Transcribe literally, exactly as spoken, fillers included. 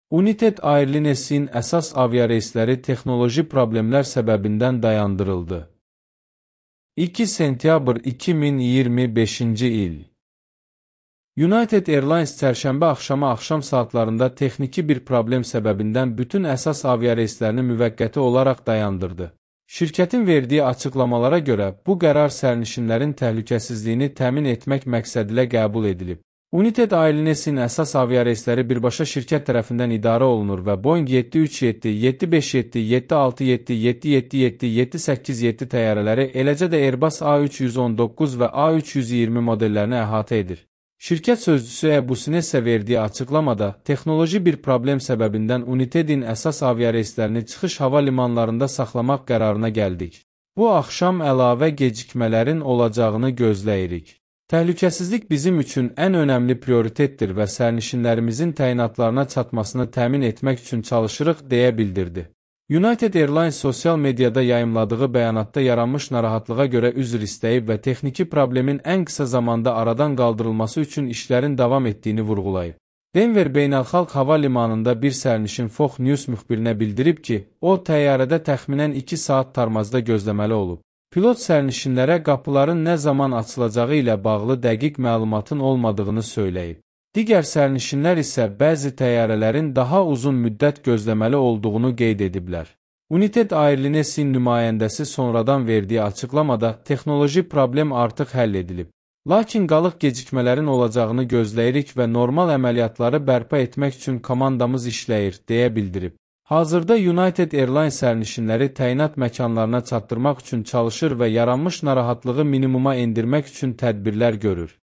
United Airlines'in əsas aviareysləri texnoloji problemlər səbəbindən dayandırıldı. iki sentyabr iki min iyirmi beşinci il. United Airlines çərşənbə axşamı axşam saatlarında texniki bir problem səbəbindən bütün əsas aviareyslərini müvəqqəti olaraq dayandırdı. Şirkətin verdiyi açıqlamalara görə, bu qərar sərnişinlərin təhlükəsizliyini təmin etmək məqsədilə qəbul edilib. United Airlines'in əsas aviareysləri birbaşa şirkət tərəfindən idarə olunur və Boeing yeddi üç yeddi, yeddi beş yeddi, yeddi altı yeddi, yeddi yeddi yeddi, yeddi səkkiz yeddi təyyarələri, eləcə də Airbus A üç yüz on doqquz və A üç yüz iyirmi modellərini əhatə edir. Şirkət sözçüsü Ebusinessa verdiyi açıqlamada, texnoloji bir problem səbəbindən United'in əsas aviareyslərini çıxış hava limanlarında saxlamaq qərarına gəldik. Bu axşam əlavə gecikmələrin olacağını gözləyirik. Təhlükəsizlik bizim üçün ən önəmli prioritetdir və sərnişinlərimizin təyinatlarına çatmasını təmin etmək üçün çalışırıq, deyə bildirdi. United Airlines sosial mediada yayımladığı bəyanatda yaranmış narahatlığa görə üzr istəyib və texniki problemin ən qısa zamanda aradan qaldırılması üçün işlərin davam etdiyini vurğulayıb. Denver Beynəlxalq Hava Limanında bir sərnişin Fox News müxbirinə bildirib ki, o təyyarədə təxminən iki saat tarmazda gözləməli olub. Pilot sərnişinlərə qapıların nə zaman açılacağı ilə bağlı dəqiq məlumatın olmadığını söyləyib. Digər sərnişinlər isə bəzi təyyarələrin daha uzun müddət gözləməli olduğunu qeyd ediblər. United Airlines'in nümayəndəsi sonradan verdiyi açıqlamada texnoloji problem artıq həll edilib. Lakin qalıq gecikmələrin olacağını gözləyirik və normal əməliyyatları bərpa etmək üçün komandamız işləyir, deyə bildirib. Hazırda United Airlines sərnişinləri təyinat məkanlarına çatdırmaq üçün çalışır və yaranmış narahatlığı minimuma endirmək üçün tədbirlər görür.